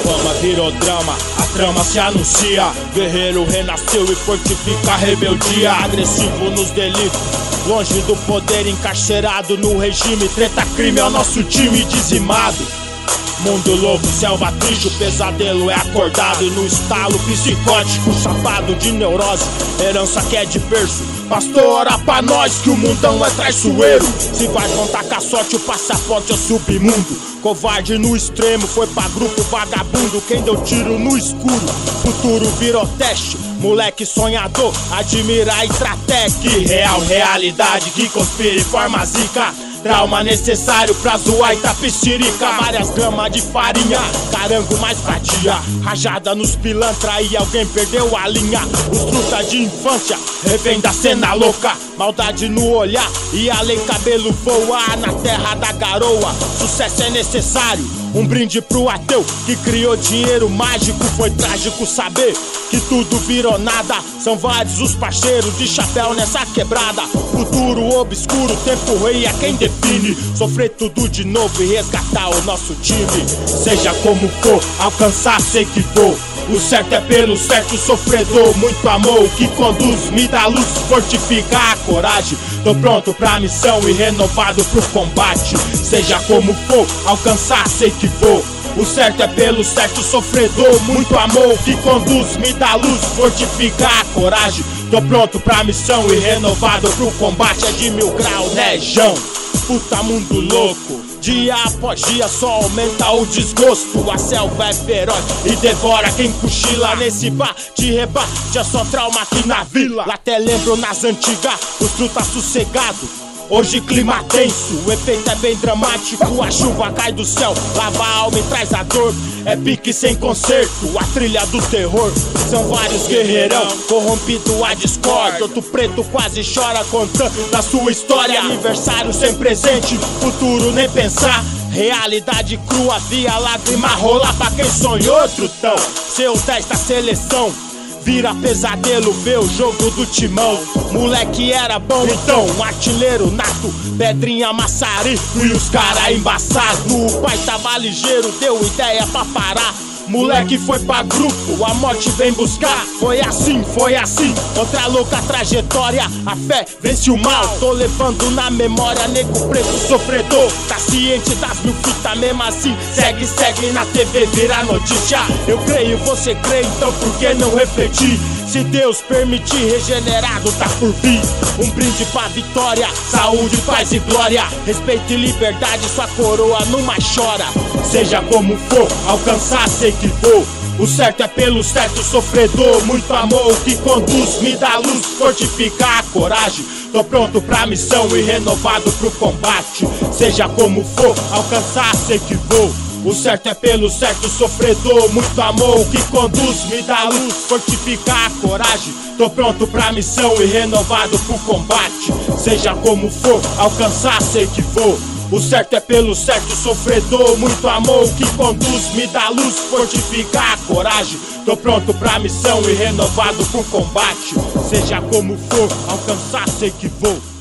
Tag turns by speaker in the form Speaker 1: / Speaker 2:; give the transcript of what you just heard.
Speaker 1: fama virou drama, a trama se anuncia. Guerreiro renasceu e fortifica a rebeldia. Agressivo nos delitos, longe do poder, encarcerado no regime. Treta, crime é o nosso time dizimado. Mundo louco, selva triste, o pesadelo é acordado. E no estalo psicótico, chapado de neurose, herança que é de berço. Pastor, ora pra nós que o mundão é traiçoeiro. Se vai contar caçote, o passaporte é submundo. Covarde no extremo, foi pra grupo vagabundo. Quem deu tiro no escuro, futuro virou teste. Moleque sonhador, admira a Intratec. Real, realidade que conspira e forma zica. Trauma necessário pra zoar Itapecerica. Várias gramas de farinha, carango mais vadia. Rajada nos pilantra e alguém perdeu a linha. Os truta de infância, refém da cena louca. Maldade no olhar e além cabelo voa. Na terra da garoa, sucesso é necessário. Um brinde pro ateu que criou dinheiro mágico. Foi trágico saber que tudo virou nada. São vários os parceiros de chapéu nessa quebrada. Futuro obscuro, tempo rei é quem define. Sofrer tudo de novo e resgatar o nosso time. Seja como for, alcançar sei que vou. O certo é pelo certo, sofredor. Muito amor que conduz, me dá luz, fortifica a coragem. Tô pronto pra missão e renovado pro combate. Seja como for, alcançar sei que vou. O certo é pelo certo, sofredor. Muito amor que conduz, me dá luz, fortifica a coragem. Tô pronto pra missão e renovado pro combate. É de 1000 graus, né, Jão? Puta mundo louco, dia após dia só aumenta o desgosto. A selva é feroz e devora quem cochila. Nesse bate-rebate é só trauma aqui na vila. Lá até lembro nas antigas, os truta sossegado. Hoje clima tenso, o efeito é bem dramático. A chuva cai do céu, lava a alma e traz a dor. É pique sem conserto, a trilha do terror. São vários guerreirão, corrompido a discórdia. Outro preto quase chora contando a sua história. Aniversário sem presente, futuro nem pensar. Realidade crua, via lágrima rolar pra quem sonhou, trutão. Seu 10 da seleção vira pesadelo, vê o jogo do timão. Moleque era bom, então, um artilheiro nato. Pedrinha maçarico e os cara embaçado. O pai tava ligeiro, deu ideia pra parar. Moleque foi pra grupo, a morte vem buscar. Foi assim, outra louca trajetória. A fé vence o mal, tô levando na memória. Nego preto sofredor, tá ciente das 1000 fitas. Mesmo assim, segue na TV, vira notícia. Eu creio, você crê, então por que não refletir? Se Deus permitir, regenerado tá por vir. Um brinde pra vitória, saúde, paz e glória. Respeito e liberdade, sua coroa numa chora. Seja como for, alcançar sei que vou. O certo é pelo certo, sofredor. Muito amor que conduz, me dá luz, fortifica a coragem. Tô pronto pra missão e renovado pro combate. Seja como for, alcançar sei que vou. O certo é pelo certo, sofredor. Muito amor que conduz, me dá luz, fortifica a coragem. Tô pronto pra missão e renovado pro combate. Seja como for, alcançar sei que vou. O certo é pelo certo, sofredor. Muito amor que conduz, me dá luz, fortifica a coragem. Tô pronto pra missão e renovado pro combate. Seja como for, alcançar sei que vou.